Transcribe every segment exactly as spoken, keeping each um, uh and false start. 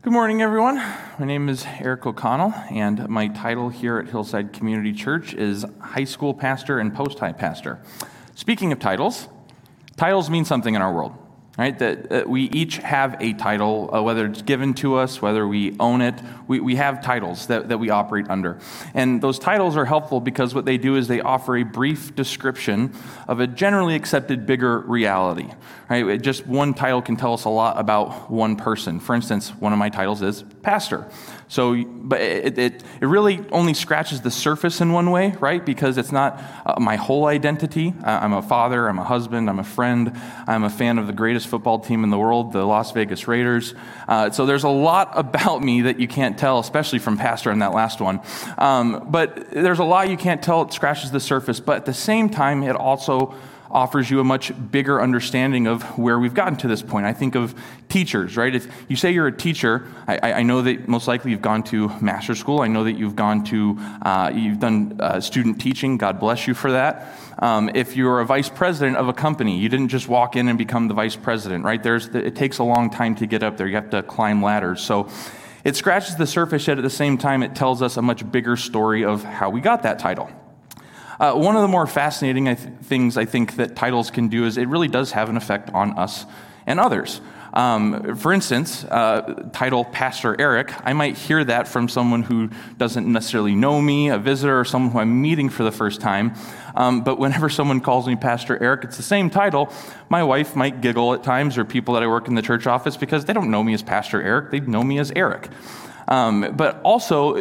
Good morning, everyone. My name is Eric O'Connell, and my title here at Hillside Community Church is high school pastor and post-high pastor. Speaking of titles, titles mean something in our world, right? That, that we each have a title, uh, whether it's given to us, whether we own it. We, we have titles that, that we operate under. And those titles are helpful because what they do is they offer a brief description of a generally accepted bigger reality, right? It just one title can tell us a lot about one person. For instance, one of my titles is pastor. So, but it, it, it really only scratches the surface in one way, right? Because it's not uh, my whole identity. Uh, I'm a father, I'm a husband, I'm a friend, I'm a fan of the greatest football team in the world, the Las Vegas Raiders. Uh, so there's a lot about me that you can't tell, especially from pastor in that last one. Um, but there's a lot you can't tell, it scratches the surface. But at the same time, it also offers you a much bigger understanding of where we've gotten to this point. I think of teachers, right? If you say you're a teacher, I, I know that most likely you've gone to master's school. I know that you've gone to, uh, you've done uh, student teaching. God bless you for that. Um, if you're a vice president of a company, you didn't just walk in and become the vice president, right? There's, it takes a long time to get up there. You have to climb ladders. So it scratches the surface, yet at the same time, it tells us a much bigger story of how we got that title. Uh, one of the more fascinating I th- things I think that titles can do is it really does have an effect on us and others. Um, for instance, uh, title Pastor Eric, I might hear that from someone who doesn't necessarily know me, a visitor, or someone who I'm meeting for the first time. Um, but whenever someone calls me Pastor Eric, it's the same title. My wife might giggle at times, or people that I work in the church office, because they don't know me as Pastor Eric, they know me as Eric. Um, but also,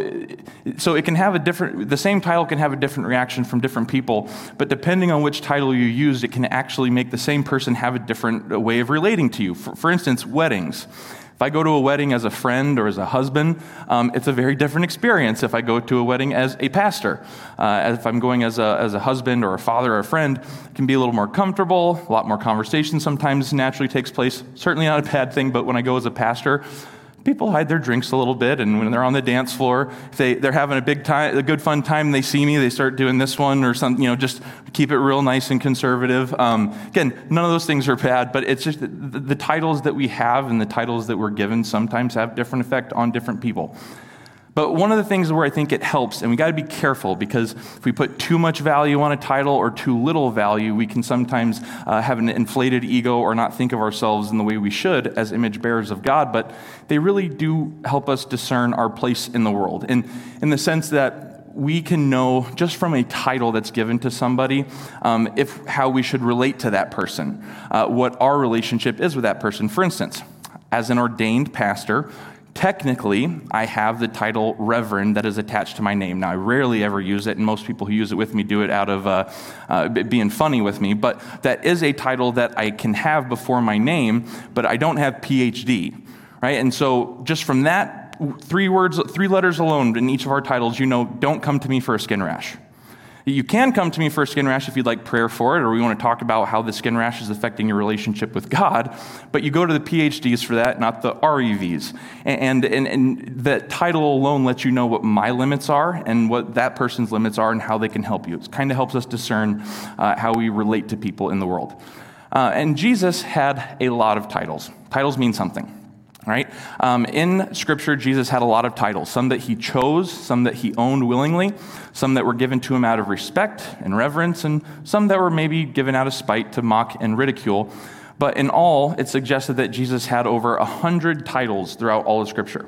so it can have a different, the same title can have a different reaction from different people, but depending on which title you use, it can actually make the same person have a different way of relating to you. For, for instance, weddings. If I go to a wedding as a friend or as a husband, um, it's a very different experience if I go to a wedding as a pastor. Uh, if I'm going as a, as a husband or a father or a friend, it can be a little more comfortable, a lot more conversation sometimes naturally takes place. Certainly not a bad thing, but when I go as a pastor, people hide their drinks a little bit, and when they're on the dance floor, if they, they're having a big time, a good fun time, and they see me, they start doing this one or something, you know, just keep it real nice and conservative. Um, again, none of those things are bad, but it's just the, the titles that we have and the titles that we're given sometimes have different effect on different people. But one of the things where I think it helps, and we got to be careful, because if we put too much value on a title or too little value, we can sometimes uh, have an inflated ego or not think of ourselves in the way we should as image bearers of God. But they really do help us discern our place in the world, in, in the sense that we can know just from a title that's given to somebody um, if how we should relate to that person, uh, what our relationship is with that person. For instance, as an ordained pastor, technically, I have the title Reverend that is attached to my name. Now, I rarely ever use it, and most people who use it with me do it out of uh, uh, being funny with me, but that is a title that I can have before my name, but I don't have P H D, right? And so just from that three words, three letters alone in each of our titles, you know, don't come to me for a skin rash. You can come to me for a skin rash if you'd like prayer for it, or we want to talk about how the skin rash is affecting your relationship with God, but you go to the P H Ds for that, not the R E Vs. And, and, and the title alone lets you know what my limits are and what that person's limits are and how they can help you. It kind of helps us discern uh, how we relate to people in the world. Uh, and Jesus had a lot of titles. Titles mean something. Right? Um, in Scripture, Jesus had a lot of titles, some that he chose, some that he owned willingly, some that were given to him out of respect and reverence, and some that were maybe given out of spite to mock and ridicule. But in all, it suggested that Jesus had over a hundred titles throughout all of Scripture.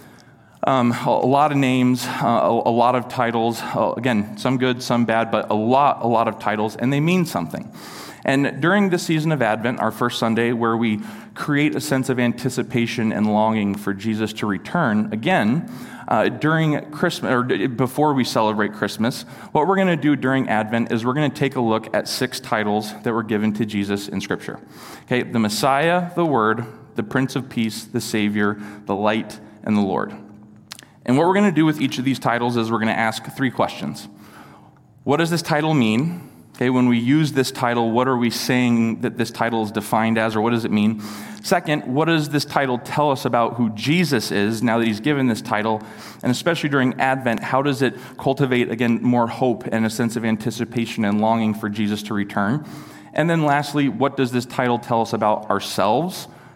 Um, a lot of names, uh, a, a lot of titles, uh, again, some good, some bad, but a lot, a lot of titles, and they mean something. And during the season of Advent, our first Sunday, where we create a sense of anticipation and longing for Jesus to return, again, uh, during Christmas, or before we celebrate Christmas, what we're going to do during Advent is we're going to take a look at six titles that were given to Jesus in Scripture. Okay, the Messiah, the Word, the Prince of Peace, the Savior, the Light, and the Lord. And what we're going to do with each of these titles is we're going to ask three questions. What does this title mean? Okay, when we use this title, what are we saying that this title is defined as, or what does it mean? Second, what does this title tell us about who Jesus is now that he's given this title? And especially during Advent, how does it cultivate, again, more hope and a sense of anticipation and longing for Jesus to return? And then lastly, what does this title tell us about ourselves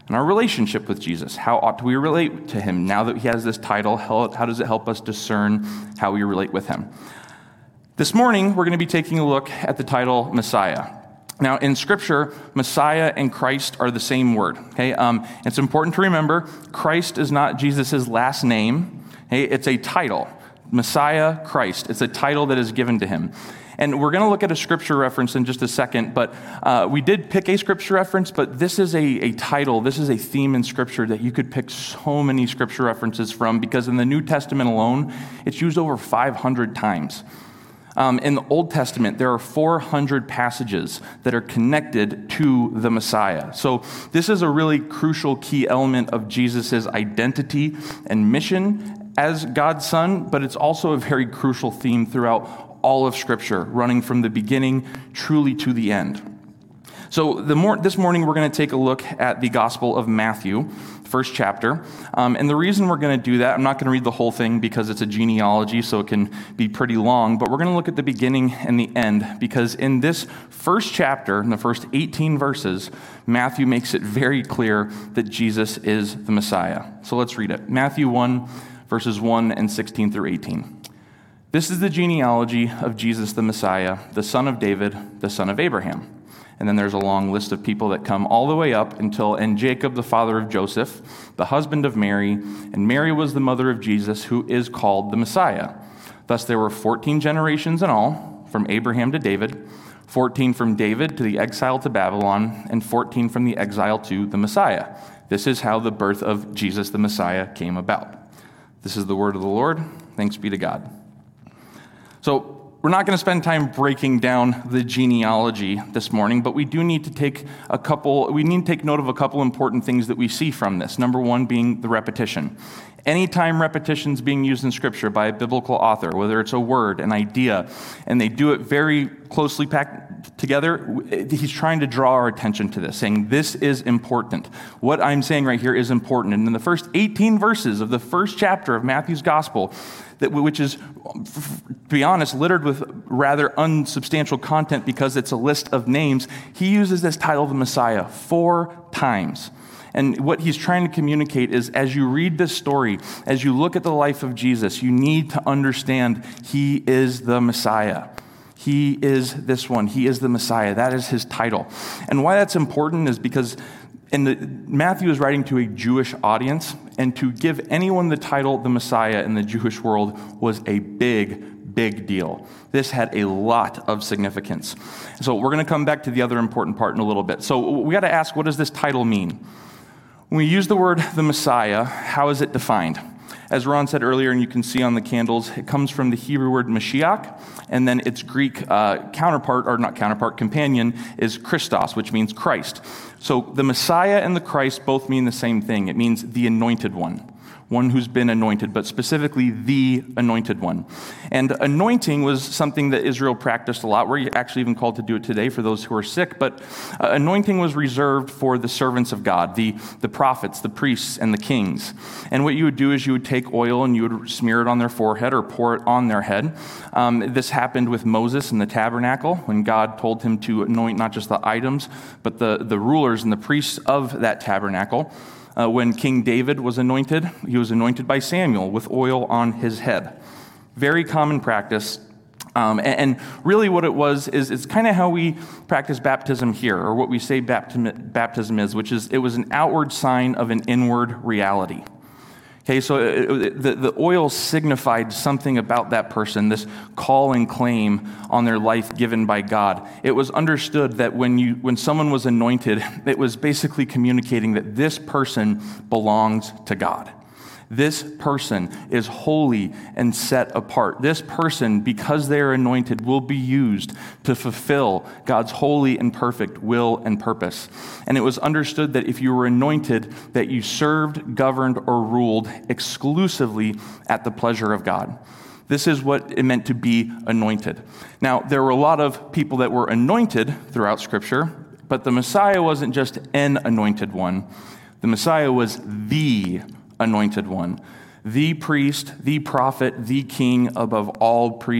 and our relationship with Jesus. How ought we relate to him? Now that he has this title, how, how does it help us discern how we relate with him? This morning, we're going to be taking a look at the title Messiah. Now, in Scripture, Messiah and Christ are the same word. Okay, um, it's important to remember Christ is not Jesus' last name. Okay, it's a title. Messiah, Christ. It's a title that is given to him. And we're going to look at a Scripture reference in just a second, but uh, we did pick a Scripture reference, but this is a, a title, this is a theme in Scripture that you could pick so many Scripture references from, because in the New Testament alone, it's used over five hundred times. Um, in the Old Testament, there are four hundred passages that are connected to the Messiah. So this is a really crucial key element of Jesus' identity and mission as God's Son, but it's also a very crucial theme throughout all of Scripture, running from the beginning truly to the end. So the more, this morning, we're going to take a look at the Gospel of Matthew, first chapter. Um, and the reason we're going to do that, I'm not going to read the whole thing because it's a genealogy, so it can be pretty long, but we're going to look at the beginning and the end, because in this first chapter, in the first eighteen verses, Matthew makes it very clear that Jesus is the Messiah. So let's read it. Matthew one, verses one and sixteen through eighteen. This is the genealogy of Jesus the Messiah, the son of David, the son of Abraham. And then there's a long list of people that come all the way up until, and Jacob, the father of Joseph, the husband of Mary, and Mary was the mother of Jesus, who is called the Messiah. Thus there were fourteen generations in all, from Abraham to David, fourteen from David to the exile to Babylon, and fourteen from the exile to the Messiah. This is how the birth of Jesus the Messiah came about. This is the word of the Lord. Thanks be to God. So, we're not going to spend time breaking down the genealogy this morning, but we do need to take a couple, we need to take note of a couple important things that we see from this. Number one being the repetition. Anytime repetition is being used in Scripture by a biblical author, whether it's a word, an idea, and they do it very closely packed together, he's trying to draw our attention to this, saying this is important. What I'm saying right here is important. And in the first eighteen verses of the first chapter of Matthew's Gospel, that which is, to be honest, littered with rather unsubstantial content because it's a list of names, he uses this title of the Messiah four times. And what he's trying to communicate is, as you read this story, as you look at the life of Jesus, you need to understand he is the Messiah. He is this one. He is the Messiah. That is his title. And why that's important is because in the, Matthew is writing to a Jewish audience, and to give anyone the title the Messiah in the Jewish world was a big, big deal. This had a lot of significance. So we're going to come back to the other important part in a little bit. So we got to ask, what does this title mean? When we use the word the Messiah, how is it defined? As Ron said earlier, and you can see on the candles, it comes from the Hebrew word Mashiach, and then its Greek uh, counterpart, or not counterpart, companion, is Christos, which means Christ. So the Messiah and the Christ both mean the same thing. It means the anointed one. One who's been anointed, but specifically the anointed one. And anointing was something that Israel practiced a lot. We're actually even called to do it today for those who are sick, but uh, anointing was reserved for the servants of God, the, the prophets, the priests, and the kings. And what you would do is you would take oil and you would smear it on their forehead or pour it on their head. Um, this happened with Moses in the tabernacle when God told him to anoint not just the items, but the, the rulers and the priests of that tabernacle. Uh, when King David was anointed, he was anointed by Samuel with oil on his head. Very common practice. Um, and, and really what it was is it's kind of how we practice baptism here, or what we say baptism, baptism is, which is it was an outward sign of an inward reality. Okay, so it, it, the, the oil signified something about that person, this call and claim on their life given by God. It was understood that when you when someone was anointed, it was basically communicating that this person belongs to God. This person is holy and set apart. This person, because they are anointed, will be used to fulfill God's holy and perfect will and purpose. And it was understood that if you were anointed, that you served, governed, or ruled exclusively at the pleasure of God. This is what it meant to be anointed. Now, there were a lot of people that were anointed throughout Scripture, but the Messiah wasn't just an anointed one. The Messiah was the anointed one, the priest, the prophet, the king above all priests,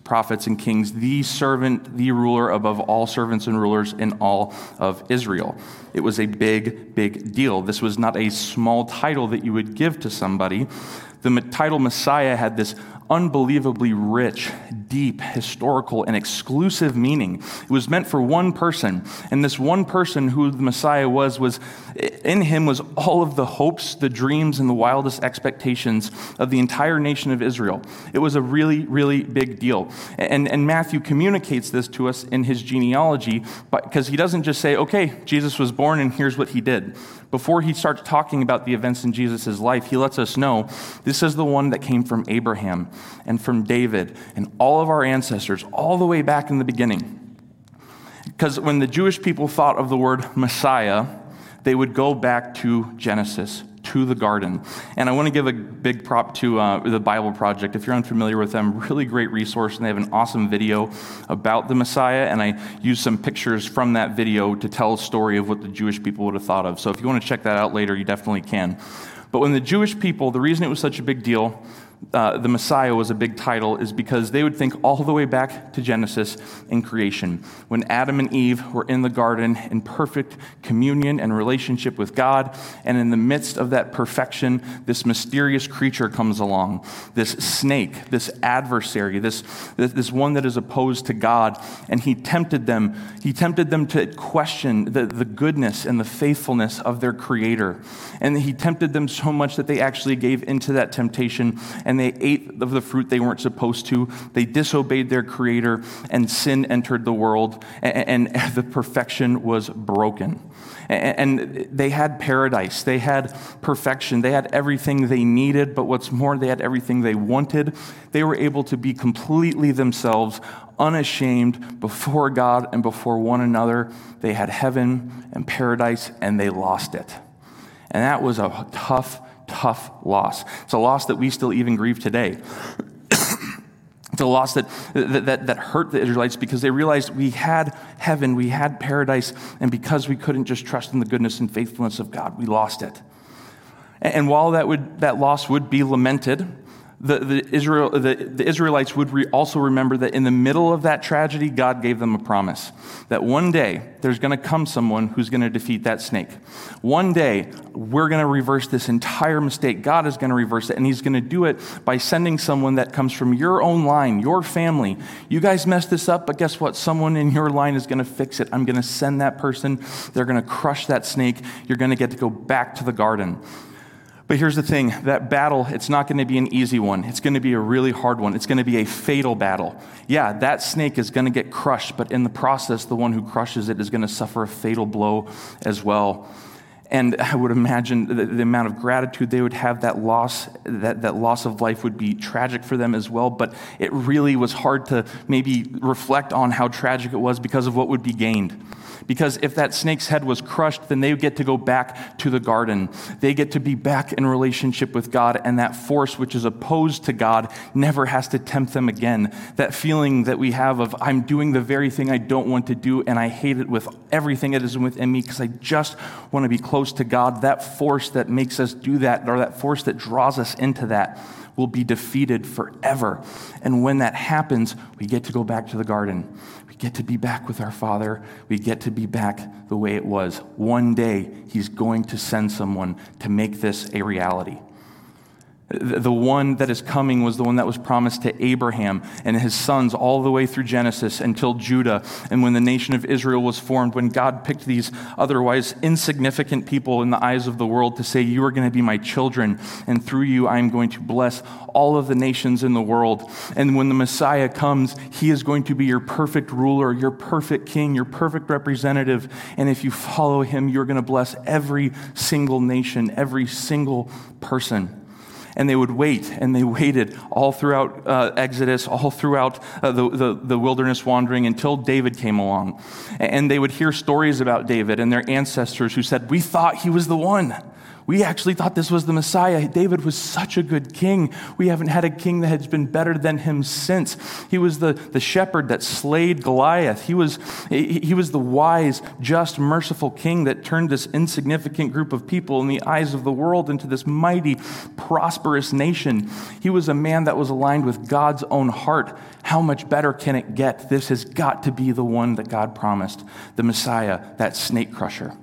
prophets, and kings, the servant, the ruler above all servants and rulers in all of Israel. It was a big, big deal. This was not a small title that you would give to somebody. The title Messiah had this unbelievably rich, deep, historical, and exclusive meaning. It was meant for one person, and this one person who the Messiah was, was in him was all of the hopes, the dreams, and the wildest expectations of the entire nation of Israel. It was a really, really big deal. And, and Matthew communicates this to us in his genealogy, because he doesn't just say, okay, Jesus was born and here's what he did. Before he starts talking about the events in Jesus' life, he lets us know this is the one that came from Abraham and from David and all of our ancestors, all the way back in the beginning. Because when the Jewish people thought of the word Messiah, they would go back to Genesis, to the garden. And I want to give a big prop to uh, the Bible Project. If you're unfamiliar with them, really great resource, and they have an awesome video about the Messiah, and I use some pictures from that video to tell a story of what the Jewish people would have thought of. So if you want to check that out later, you definitely can. But when the Jewish people, the reason it was such a big deal, Uh, the Messiah was a big title, is because they would think all the way back to Genesis in creation, when Adam and Eve were in the garden in perfect communion and relationship with God, and in the midst of that perfection, this mysterious creature comes along, this snake, this adversary, this, this, this one that is opposed to God, and he tempted them. He tempted them to question the, the goodness and the faithfulness of their Creator, and he tempted them so much that they actually gave into that temptation, and they ate of the fruit they weren't supposed to. They disobeyed their Creator, and sin entered the world, and, and the perfection was broken. And they had paradise. They had perfection. They had everything they needed, but what's more, they had everything they wanted. They were able to be completely themselves, unashamed before God and before one another. They had heaven and paradise, and they lost it. And that was a tough tough loss. It's a loss that we still even grieve today. It's a loss that, that that hurt the Israelites, because they realized we had heaven, we had paradise, and because we couldn't just trust in the goodness and faithfulness of God, we lost it. And while that would that loss would be lamented, The, the, Israel, the, the Israelites would re also remember that in the middle of that tragedy, God gave them a promise that one day there's going to come someone who's going to defeat that snake. One day we're going to reverse this entire mistake. God is going to reverse it, and he's going to do it by sending someone that comes from your own line, your family. You guys messed this up, but guess what? Someone in your line is going to fix it. I'm going to send that person. They're going to crush that snake. You're going to get to go back to the garden. But here's the thing, that battle, it's not going to be an easy one. It's going to be a really hard one. It's going to be a fatal battle. Yeah, that snake is going to get crushed, but in the process, the one who crushes it is going to suffer a fatal blow as well. And I would imagine the, the amount of gratitude they would have, that loss, that, that loss of life would be tragic for them as well. But it really was hard to maybe reflect on how tragic it was because of what would be gained. Because if that snake's head was crushed, then they get to go back to the garden. They get to be back in relationship with God, and that force which is opposed to God never has to tempt them again. That feeling that we have of, I'm doing the very thing I don't want to do, and I hate it with everything that is within me because I just want to be close to God. That force that makes us do that, or that force that draws us into that, will be defeated forever. And when that happens, we get to go back to the garden. We get to be back with our Father. We get to be back the way it was. One day, he's going to send someone to make this a reality. The one that is coming was the one that was promised to Abraham and his sons all the way through Genesis until Judah. And when the nation of Israel was formed, when God picked these otherwise insignificant people in the eyes of the world to say, you are going to be my children, and through you I am going to bless all of the nations in the world. And when the Messiah comes, he is going to be your perfect ruler, your perfect king, your perfect representative. And if you follow him, you're going to bless every single nation, every single person. And they would wait, and they waited all throughout uh, Exodus, all throughout uh, the, the, the wilderness wandering until David came along. And they would hear stories about David and their ancestors who said, we thought he was the one. We actually thought this was the Messiah. David was such a good king. We haven't had a king that has been better than him since. He was the, the shepherd that slayed Goliath. He was, he, he was the wise, just, merciful king that turned this insignificant group of people in the eyes of the world into this mighty, prosperous nation. He was a man that was aligned with God's own heart. How much better can it get? This has got to be the one that God promised, the Messiah, that snake crusher.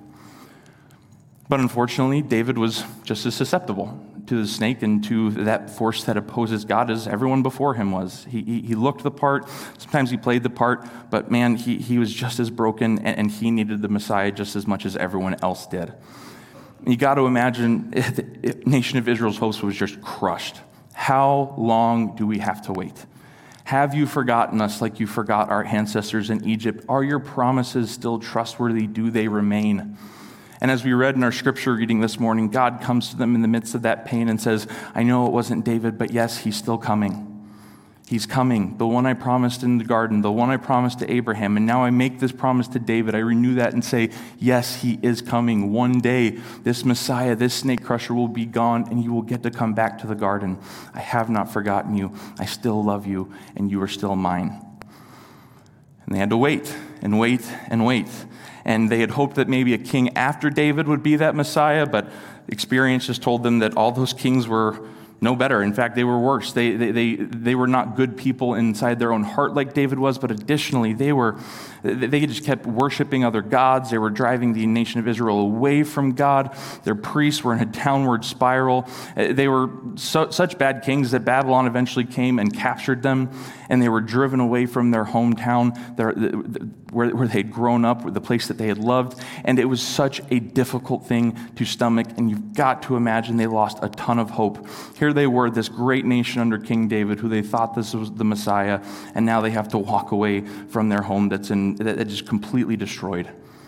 But unfortunately, David was just as susceptible to the snake and to that force that opposes God as everyone before him was. He, he, he looked the part, sometimes he played the part, but man, he, he was just as broken, and, and he needed the Messiah just as much as everyone else did. You got to imagine the nation of Israel's hopes was just crushed. How long do we have to wait? Have you forgotten us like you forgot our ancestors in Egypt? Are your promises still trustworthy? Do they remain? And as we read in our scripture reading this morning, God comes to them in the midst of that pain and says, I know it wasn't David, but yes, he's still coming. He's coming, the one I promised in the garden, the one I promised to Abraham, and now I make this promise to David. I renew that and say, yes, he is coming. One day, this Messiah, this snake crusher will be gone, and you will get to come back to the garden. I have not forgotten you. I still love you, and you are still mine. And they had to wait and wait and wait. And they had hoped that maybe a king after David would be that Messiah, but experience just told them that all those kings were no better. In fact, they were worse. They, they, they, they were not good people inside their own heart like David was, but additionally, they were they just kept worshiping other gods. They were driving the nation of Israel away from God. Their priests were in a downward spiral. They were so, such bad kings that Babylon eventually came and captured them, and they were driven away from their hometown, their, where, where they had grown up, the place that they had loved, and it was such a difficult thing to stomach, and you've got to imagine they lost a ton of hope. Here they were, this great nation under King David, who they thought this was the Messiah, and now they have to walk away from their home that's in that just completely destroyed.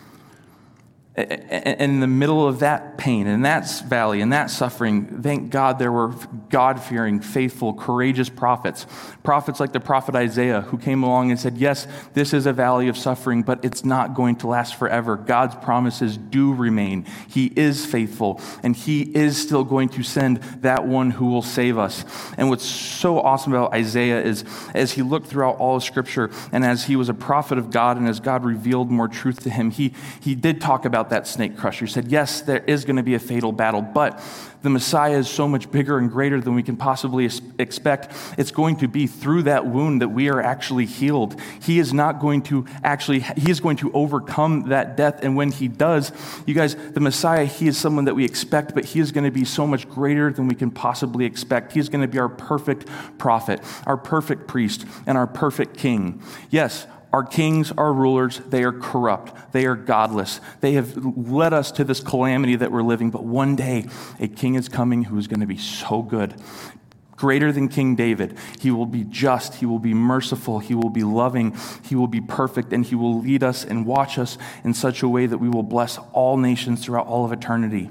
And in the middle of that pain, and that valley, and that suffering, thank God there were God-fearing, faithful, courageous prophets. Prophets like the prophet Isaiah, who came along and said, yes, this is a valley of suffering, but it's not going to last forever. God's promises do remain. He is faithful, and he is still going to send that one who will save us. And what's so awesome about Isaiah is, as he looked throughout all of Scripture, and as he was a prophet of God, and as God revealed more truth to him, he, he did talk about that snake crusher. He said, yes, there is going to be a fatal battle, but the Messiah is so much bigger and greater than we can possibly expect. It's going to be through that wound that we are actually healed. He is not going to actually, he is going to overcome that death. And when he does, you guys, the Messiah, he is someone that we expect, but he is going to be so much greater than we can possibly expect. He is going to be our perfect prophet, our perfect priest, and our perfect king. Yes, our kings, our rulers, they are corrupt. They are godless. They have led us to this calamity that we're living. But one day, a king is coming who is going to be so good, greater than King David. He will be just. He will be merciful. He will be loving. He will be perfect. And he will lead us and watch us in such a way that we will bless all nations throughout all of eternity.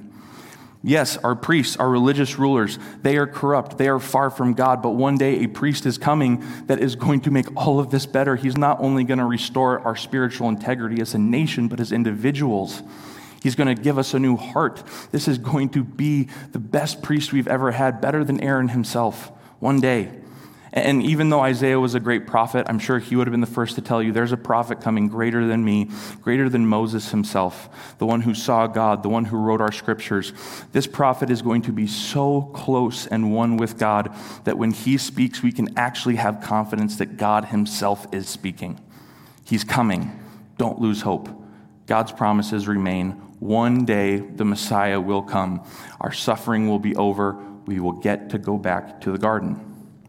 Yes, our priests, our religious rulers, they are corrupt. They are far from God. But one day a priest is coming that is going to make all of this better. He's not only going to restore our spiritual integrity as a nation, but as individuals. He's going to give us a new heart. This is going to be the best priest we've ever had, better than Aaron himself, one day. And even though Isaiah was a great prophet, I'm sure he would have been the first to tell you, there's a prophet coming greater than me, greater than Moses himself, the one who saw God, the one who wrote our scriptures. This prophet is going to be so close and one with God that when he speaks, we can actually have confidence that God himself is speaking. He's coming. Don't lose hope. God's promises remain. One day, the Messiah will come. Our suffering will be over. We will get to go back to the garden.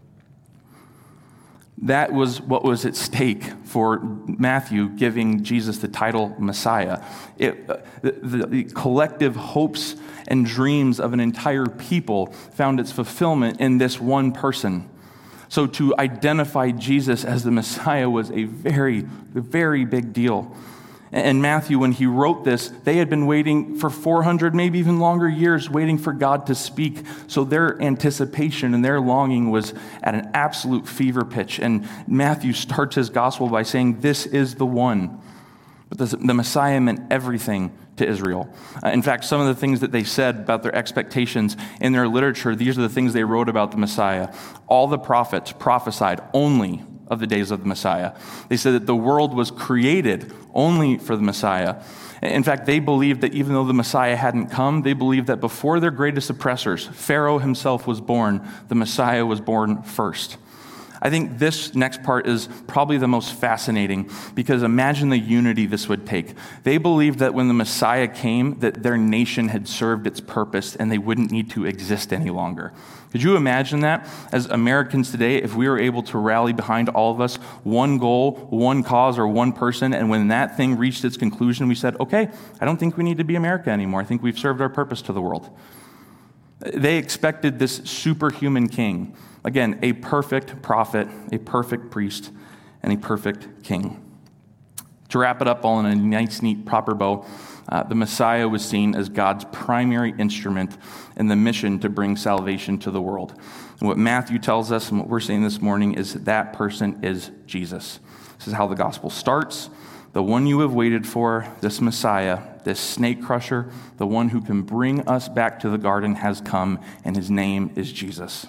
That was what was at stake for Matthew giving Jesus the title Messiah. It, the, the, the collective hopes and dreams of an entire people found its fulfillment in this one person. So to identify Jesus as the Messiah was a very, very big deal. And Matthew, when he wrote this, they had been waiting for four hundred, maybe even longer years, waiting for God to speak. So their anticipation and their longing was at an absolute fever pitch. And Matthew starts his gospel by saying, this is the one. But the, the Messiah meant everything to Israel. Uh, in fact, some of the things that they said about their expectations in their literature, these are the things they wrote about the Messiah. All the prophets prophesied only of the days of the Messiah. They said that the world was created only for the Messiah. In fact, they believed that even though the Messiah hadn't come, they believed that before their greatest oppressors, Pharaoh himself was born, the Messiah was born first. I think this next part is probably the most fascinating, because imagine the unity this would take. They believed that when the Messiah came, that their nation had served its purpose and they wouldn't need to exist any longer. Could you imagine that? As Americans today, if we were able to rally behind all of us, one goal, one cause, or one person, and when that thing reached its conclusion, we said, okay, I don't think we need to be America anymore. I think we've served our purpose to the world. They expected this superhuman king. Again, a perfect prophet, a perfect priest, and a perfect king. To wrap it up all in a nice, neat, proper bow, uh, the Messiah was seen as God's primary instrument in the mission to bring salvation to the world. And what Matthew tells us and what we're saying this morning is that, that person is Jesus. This is how the gospel starts. The one you have waited for, this Messiah, this snake crusher, the one who can bring us back to the garden has come, and his name is Jesus.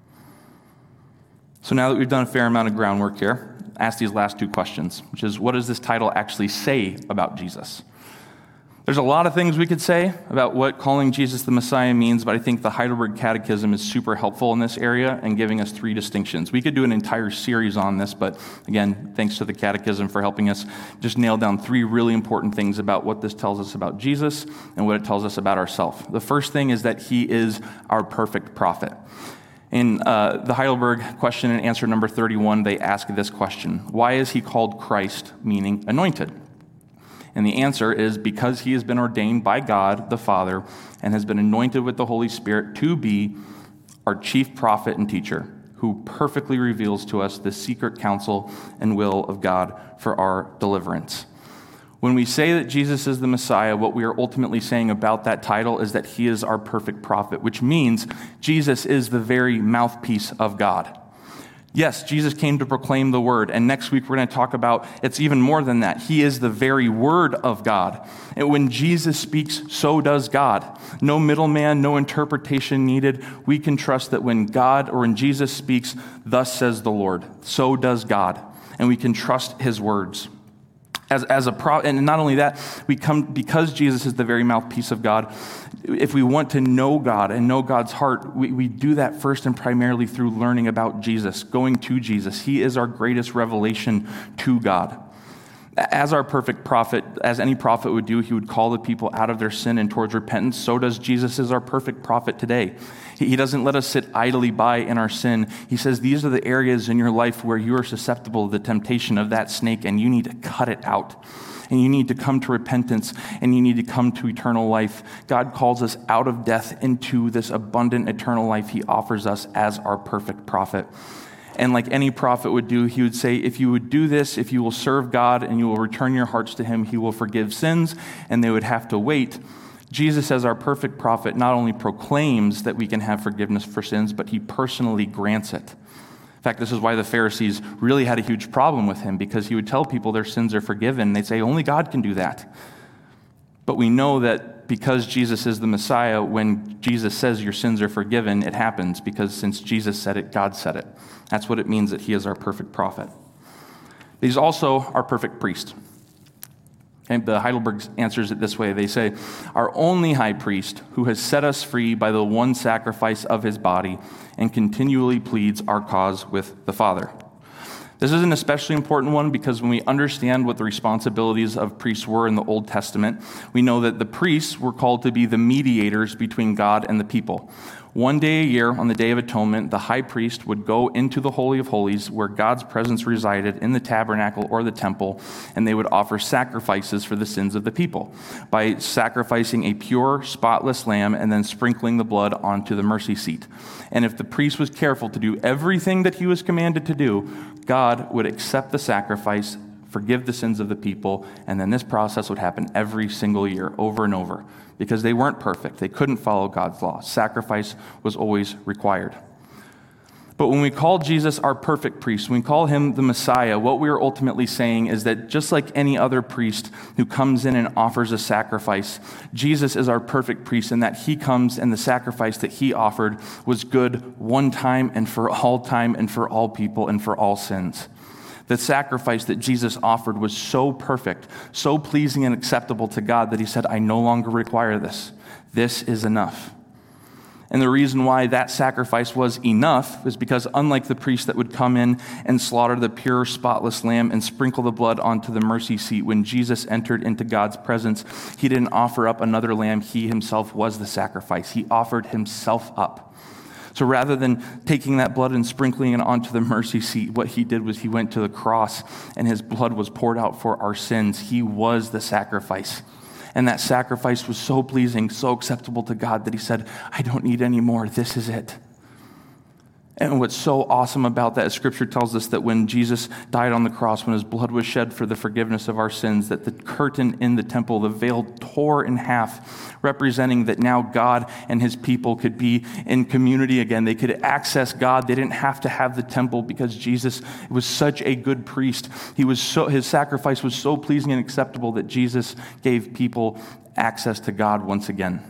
So now that we've done a fair amount of groundwork here, ask these last two questions, which is, what does this title actually say about Jesus? There's a lot of things we could say about what calling Jesus the Messiah means, but I think the Heidelberg Catechism is super helpful in this area and giving us three distinctions. We could do an entire series on this, but again, thanks to the Catechism for helping us just nail down three really important things about what this tells us about Jesus and what it tells us about ourselves. The first thing is that he is our perfect prophet. In uh, the Heidelberg question and answer number thirty-one, they ask this question: why is he called Christ, meaning anointed? And the answer is because he has been ordained by God the Father and has been anointed with the Holy Spirit to be our chief prophet and teacher, who perfectly reveals to us the secret counsel and will of God for our deliverance. When we say that Jesus is the Messiah, what we are ultimately saying about that title is that he is our perfect prophet, which means Jesus is the very mouthpiece of God. Yes, Jesus came to proclaim the word, and next week we're going to talk about it's even more than that. He is the very word of God. And when Jesus speaks, so does God. No middleman, no interpretation needed. We can trust that when God or when Jesus speaks, thus says the Lord, so does God. And we can trust his words. As, as a pro, and not only that, we come because Jesus is the very mouthpiece of God. If we want to know God and know God's heart, we, we do that first and primarily through learning about Jesus, going to Jesus. He is our greatest revelation to God. As our perfect prophet, as any prophet would do, he would call the people out of their sin and towards repentance. So does Jesus as our perfect prophet today. He doesn't let us sit idly by in our sin. He says these are the areas in your life where you are susceptible to the temptation of that snake, and you need to cut it out. And you need to come to repentance, and you need to come to eternal life. God calls us out of death into this abundant eternal life he offers us as our perfect prophet. And like any prophet would do, he would say, if you would do this, if you will serve God and you will return your hearts to him, he will forgive sins, and they would have to wait. Jesus, as our perfect prophet, not only proclaims that we can have forgiveness for sins, but he personally grants it. In fact, this is why the Pharisees really had a huge problem with him, because he would tell people their sins are forgiven. They'd say, only God can do that. But we know that because Jesus is the Messiah, when Jesus says your sins are forgiven, it happens, because since Jesus said it, God said it. That's what it means that he is our perfect prophet. He's also our perfect priest. Okay, the Heidelberg answers it this way. They say, our only high priest who has set us free by the one sacrifice of his body and continually pleads our cause with the Father. This is an especially important one because when we understand what the responsibilities of priests were in the Old Testament, we know that the priests were called to be the mediators between God and the people. One day a year, on the Day of Atonement, the high priest would go into the Holy of Holies where God's presence resided in the tabernacle or the temple, and they would offer sacrifices for the sins of the people by sacrificing a pure, spotless lamb and then sprinkling the blood onto the mercy seat. And if the priest was careful to do everything that he was commanded to do, God would accept the sacrifice, forgive the sins of the people, and then this process would happen every single year, over and over, because they weren't perfect. They couldn't follow God's law. Sacrifice was always required. But when we call Jesus our perfect priest, when we call him the Messiah, what we are ultimately saying is that just like any other priest who comes in and offers a sacrifice, Jesus is our perfect priest, and that he comes and the sacrifice that he offered was good one time and for all time and for all people and for all sins. The sacrifice that Jesus offered was so perfect, so pleasing and acceptable to God that he said, I no longer require this. This is enough. And the reason why that sacrifice was enough is because unlike the priest that would come in and slaughter the pure, spotless lamb and sprinkle the blood onto the mercy seat, when Jesus entered into God's presence, he didn't offer up another lamb. He himself was the sacrifice. He offered himself up. So rather than taking that blood and sprinkling it onto the mercy seat, what he did was he went to the cross and his blood was poured out for our sins. He was the sacrifice. And that sacrifice was so pleasing, so acceptable to God that he said, I don't need any more. This is it. And what's so awesome about that is Scripture tells us that when Jesus died on the cross, when his blood was shed for the forgiveness of our sins, that the curtain in the temple, the veil tore in half, representing that now God and his people could be in community again. They could access God. They didn't have to have the temple because Jesus was such a good priest. He was so, his sacrifice was so pleasing and acceptable that Jesus gave people access to God once again.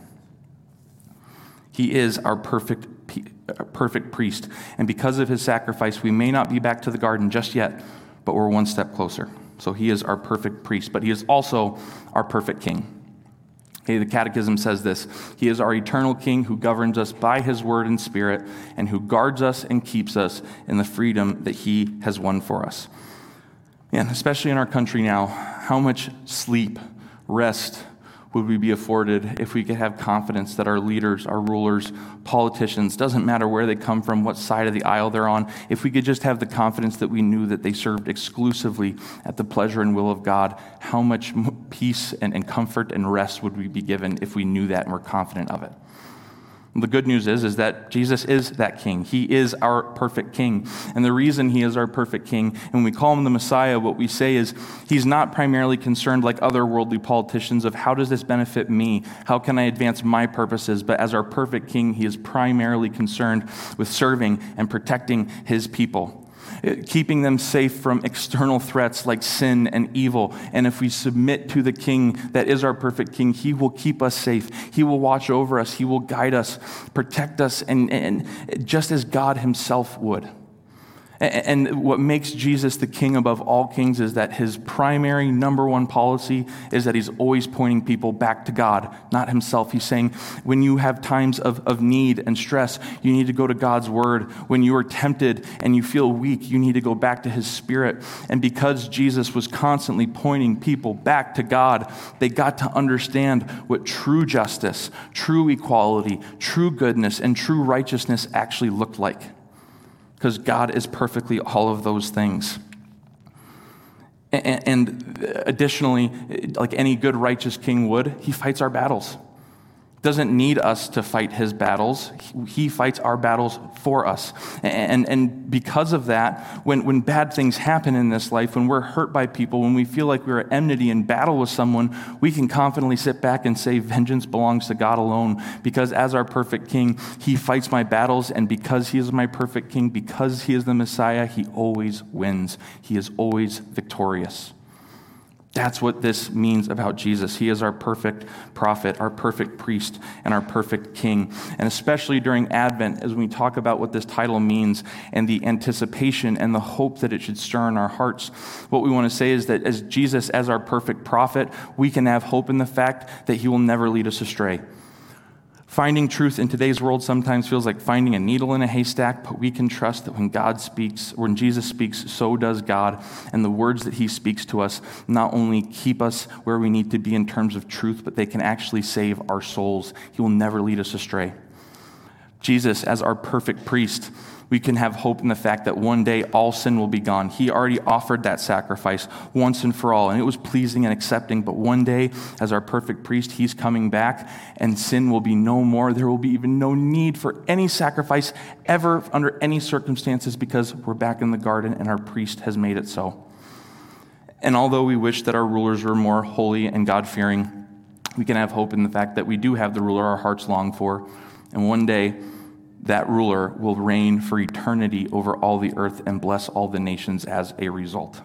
He is our perfect perfect priest. And because of his sacrifice, we may not be back to the garden just yet, but we're one step closer. So he is our perfect priest, but he is also our perfect king. Okay, the Catechism says this: he is our eternal king who governs us by his word and spirit and who guards us and keeps us in the freedom that he has won for us. And especially in our country now, how much sleep, rest, would we be afforded if we could have confidence that our leaders, our rulers, politicians, doesn't matter where they come from, what side of the aisle they're on, if we could just have the confidence that we knew that they served exclusively at the pleasure and will of God, how much peace and, and comfort and rest would we be given if we knew that and were confident of it? The good news is, is that Jesus is that king. He is our perfect king. And the reason he is our perfect king, and when we call him the Messiah, what we say is he's not primarily concerned like other worldly politicians of how does this benefit me? How can I advance my purposes? But as our perfect king, he is primarily concerned with serving and protecting his people, keeping them safe from external threats like sin and evil. And if we submit to the king that is our perfect king, he will keep us safe. He will watch over us. He will guide us, protect us, and, and just as God himself would. And what makes Jesus the king above all kings is that his primary number one policy is that he's always pointing people back to God, not himself. He's saying when you have times of, of need and stress, you need to go to God's word. When you are tempted and you feel weak, you need to go back to his spirit. And because Jesus was constantly pointing people back to God, they got to understand what true justice, true equality, true goodness, and true righteousness actually looked like. Because God is perfectly all of those things. And additionally, like any good righteous king would, he fights our battles. Doesn't need us to fight his battles. He fights our battles for us. And, and because of that, when, when bad things happen in this life, when we're hurt by people, when we feel like we're at enmity in battle with someone, we can confidently sit back and say, vengeance belongs to God alone. Because as our perfect king, he fights my battles. And because he is my perfect king, because he is the Messiah, he always wins. He is always victorious. That's what this means about Jesus. He is our perfect prophet, our perfect priest, and our perfect king. And especially during Advent, as we talk about what this title means and the anticipation and the hope that it should stir in our hearts, what we want to say is that as Jesus, as our perfect prophet, we can have hope in the fact that he will never lead us astray. Finding truth in today's world sometimes feels like finding a needle in a haystack, but we can trust that when God speaks, when Jesus speaks, so does God. And the words that he speaks to us not only keep us where we need to be in terms of truth, but they can actually save our souls. He will never lead us astray. Jesus, as our perfect priest, we can have hope in the fact that one day all sin will be gone. He already offered that sacrifice once and for all, and it was pleasing and accepting. But one day, as our perfect priest, he's coming back, and sin will be no more. There will be even no need for any sacrifice ever under any circumstances because we're back in the garden and our priest has made it so. And although we wish that our rulers were more holy and God-fearing, we can have hope in the fact that we do have the ruler our hearts long for. And one day, that ruler will reign for eternity over all the earth and bless all the nations as a result.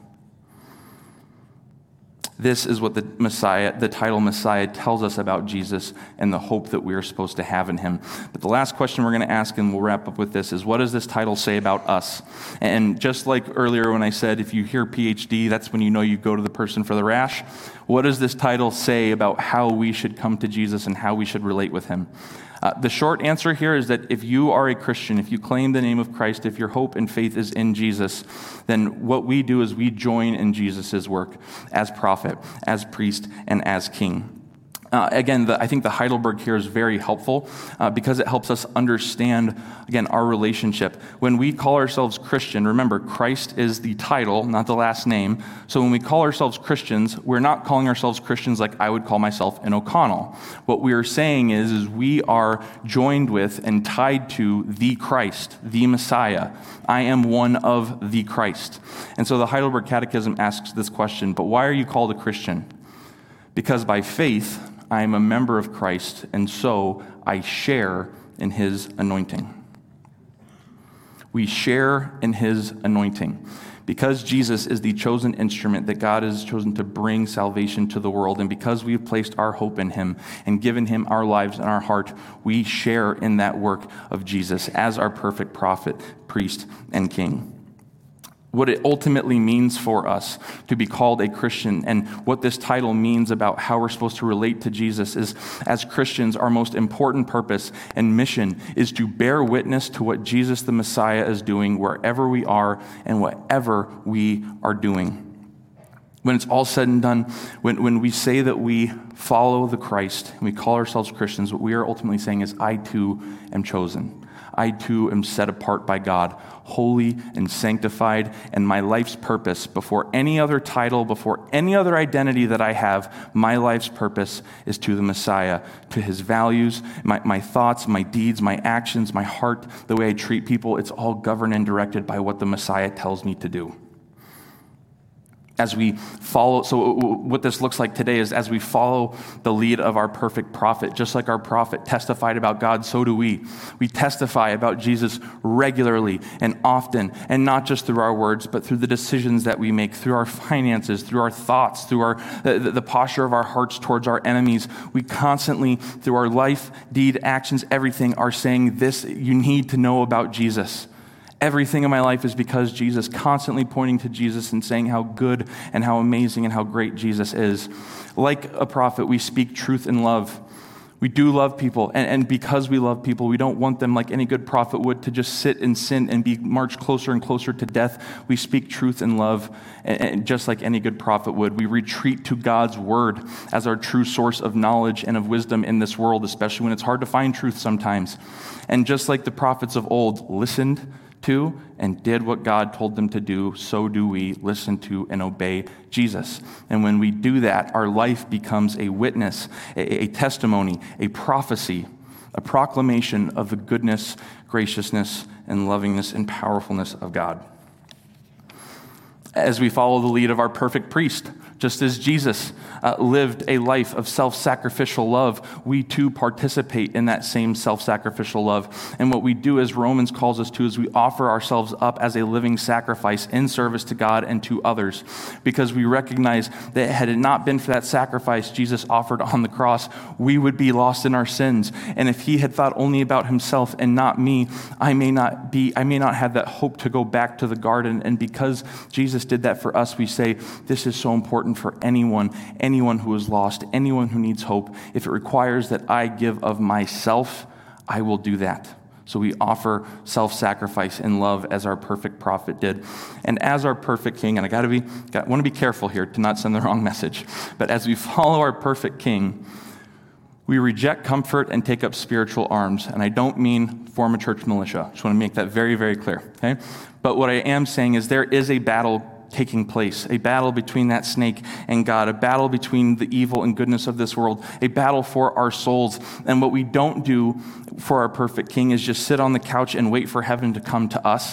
This is what the Messiah, the title Messiah, tells us about Jesus and the hope that we are supposed to have in him. But the last question we're going to ask, and we'll wrap up with this, is what does this title say about us? And just like earlier when I said, if you hear P H D, that's when you know you go to the person for the rash. What does this title say about how we should come to Jesus and how we should relate with him? Uh, the short answer here is that if you are a Christian, if you claim the name of Christ, if your hope and faith is in Jesus, then what we do is we join in Jesus' work as prophet, as priest, and as king. Uh, again, the, I think the Heidelberg here is very helpful uh, because it helps us understand, again, our relationship. When we call ourselves Christian, remember, Christ is the title, not the last name. So when we call ourselves Christians, we're not calling ourselves Christians like I would call myself an O'Connell. What we are saying is, is we are joined with and tied to the Christ, the Messiah. I am one of the Christ. And so the Heidelberg Catechism asks this question, but why are you called a Christian? Because by faith, I am a member of Christ, and so I share in his anointing. We share in his anointing. Because Jesus is the chosen instrument that God has chosen to bring salvation to the world, and because we've placed our hope in him and given him our lives and our heart, we share in that work of Jesus as our perfect prophet, priest, and king. What it ultimately means for us to be called a Christian and what this title means about how we're supposed to relate to Jesus is, as Christians, our most important purpose and mission is to bear witness to what Jesus the Messiah is doing wherever we are and whatever we are doing. When it's all said and done, when, when we say that we follow the Christ and we call ourselves Christians, what we are ultimately saying is, I too am chosen. I too am set apart by God, holy and sanctified, and my life's purpose, before any other title, before any other identity that I have, my life's purpose is to the Messiah, to his values, my, my thoughts, my deeds, my actions, my heart, the way I treat people. It's all governed and directed by what the Messiah tells me to do. As we follow, so what this looks like today is as we follow the lead of our perfect prophet, just like our prophet testified about God, so do we. We testify about Jesus regularly and often, and not just through our words, but through the decisions that we make, through our finances, through our thoughts, through our the, the posture of our hearts towards our enemies. We constantly, through our life, deed, actions, everything, are saying this, you need to know about Jesus. Everything in my life is because Jesus, constantly pointing to Jesus and saying how good and how amazing and how great Jesus is. Like a prophet, we speak truth in love. We do love people, and, and because we love people, we don't want them, like any good prophet would, to just sit in sin and be marched closer and closer to death. We speak truth in love, and, and just like any good prophet would. We retreat to God's word as our true source of knowledge and of wisdom in this world, especially when it's hard to find truth sometimes. And just like the prophets of old listened to and did what God told them to do, so do we listen to and obey Jesus. And when we do that, our life becomes a witness, a, a testimony, a prophecy, a proclamation of the goodness, graciousness, and lovingness and powerfulness of God. As we follow the lead of our perfect priest, just as Jesus uh, lived a life of self-sacrificial love, we too participate in that same self-sacrificial love. And what we do, as Romans calls us to, is we offer ourselves up as a living sacrifice in service to God and to others, because we recognize that had it not been for that sacrifice Jesus offered on the cross, we would be lost in our sins. And if he had thought only about himself and not me, I may not be, I may not have that hope to go back to the garden. And because Jesus did that for us, we say, this is so important for anyone, anyone who is lost, anyone who needs hope. If it requires that I give of myself, I will do that. So we offer self-sacrifice in love as our perfect prophet did. And as our perfect king, and I gotta be, got, want to be careful here to not send the wrong message, but as we follow our perfect king, we reject comfort and take up spiritual arms. And I don't mean form a church militia. Just want to make that very, very clear, okay? But what I am saying is there is a battle taking place, a battle between that snake and God, a battle between the evil and goodness of this world, a battle for our souls. And what we don't do for our perfect king is just sit on the couch and wait for heaven to come to us,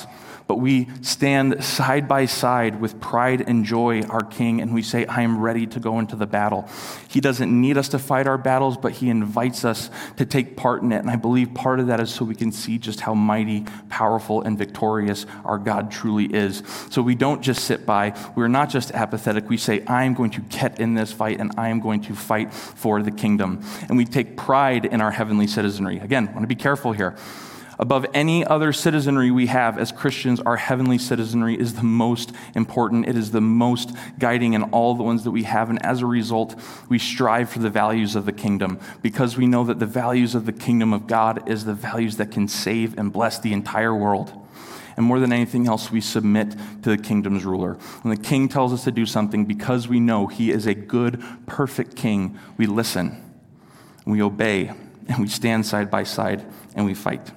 But we stand side by side with pride and joy, our King, and we say, I am ready to go into the battle. He doesn't need us to fight our battles, but he invites us to take part in it. And I believe part of that is so we can see just how mighty, powerful, and victorious our God truly is. So we don't just sit by. We're not just apathetic. We say, I am going to get in this fight, and I am going to fight for the kingdom. And we take pride in our heavenly citizenry. Again, I want to be careful here. Above any other citizenry we have as Christians, our heavenly citizenry is the most important. It is the most guiding in all the ones that we have. And as a result, we strive for the values of the kingdom because we know that the values of the kingdom of God is the values that can save and bless the entire world. And more than anything else, we submit to the kingdom's ruler. When the king tells us to do something, because we know he is a good, perfect king, we listen, we obey, and we stand side by side, and we fight.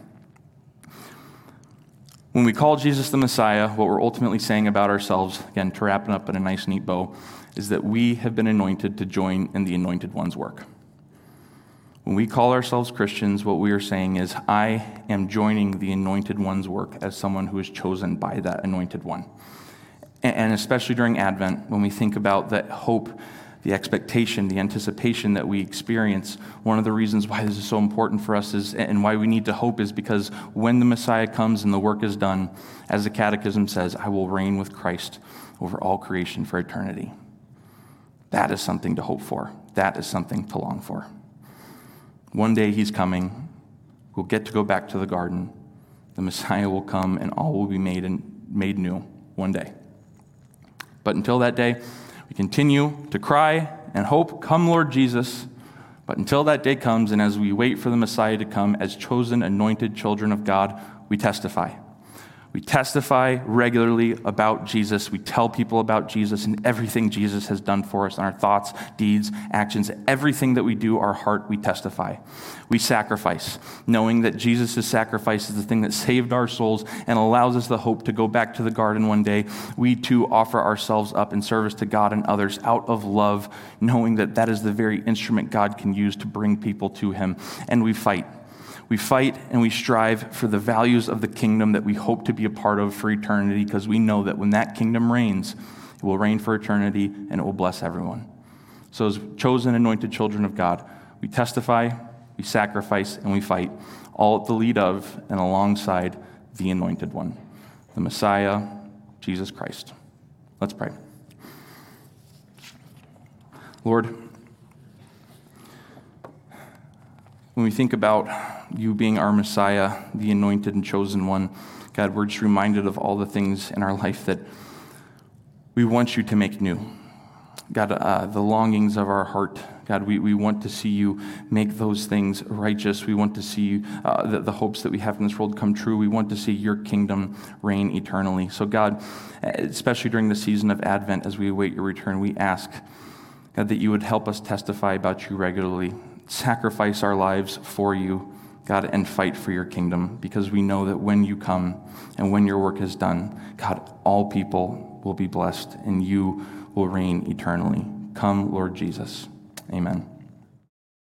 When we call Jesus the Messiah, what we're ultimately saying about ourselves, again, to wrap it up in a nice, neat bow, is that we have been anointed to join in the Anointed One's work. When we call ourselves Christians, what we are saying is, I am joining the Anointed One's work as someone who is chosen by that Anointed One. And especially during Advent, when we think about that hope, the expectation, the anticipation that we experience, one of the reasons why this is so important for us is, and why we need to hope is because when the Messiah comes and the work is done, as the Catechism says, I will reign with Christ over all creation for eternity. That is something to hope for. That is something to long for. One day he's coming. We'll get to go back to the garden. The Messiah will come and all will be made and made new one day. But until that day, we continue to cry and hope, come Lord Jesus. But until that day comes, and as we wait for the Messiah to come as chosen, anointed children of God, we testify. We testify regularly about Jesus. We tell people about Jesus and everything Jesus has done for us in our thoughts, deeds, actions, everything that we do, our heart, we testify. We sacrifice, knowing that Jesus' sacrifice is the thing that saved our souls and allows us the hope to go back to the garden one day. We too offer ourselves up in service to God and others out of love, knowing that that is the very instrument God can use to bring people to him. And we fight. We fight and we strive for the values of the kingdom that we hope to be a part of for eternity, because we know that when that kingdom reigns, it will reign for eternity and it will bless everyone. So as chosen, anointed children of God, we testify, we sacrifice, and we fight, all at the lead of and alongside the Anointed One, the Messiah, Jesus Christ. Let's pray. Lord, when we think about you being our Messiah, the anointed and chosen one, God, we're just reminded of all the things in our life that we want you to make new. God, uh, the longings of our heart, God, we, we want to see you make those things righteous. We want to see uh, the, the hopes that we have in this world come true. We want to see your kingdom reign eternally. So God, especially during the season of Advent, as we await your return, we ask, God, that you would help us testify about you regularly, sacrifice our lives for you, God, and fight for your kingdom, because we know that when you come and when your work is done, God, all people will be blessed and you will reign eternally. Come, Lord Jesus. Amen.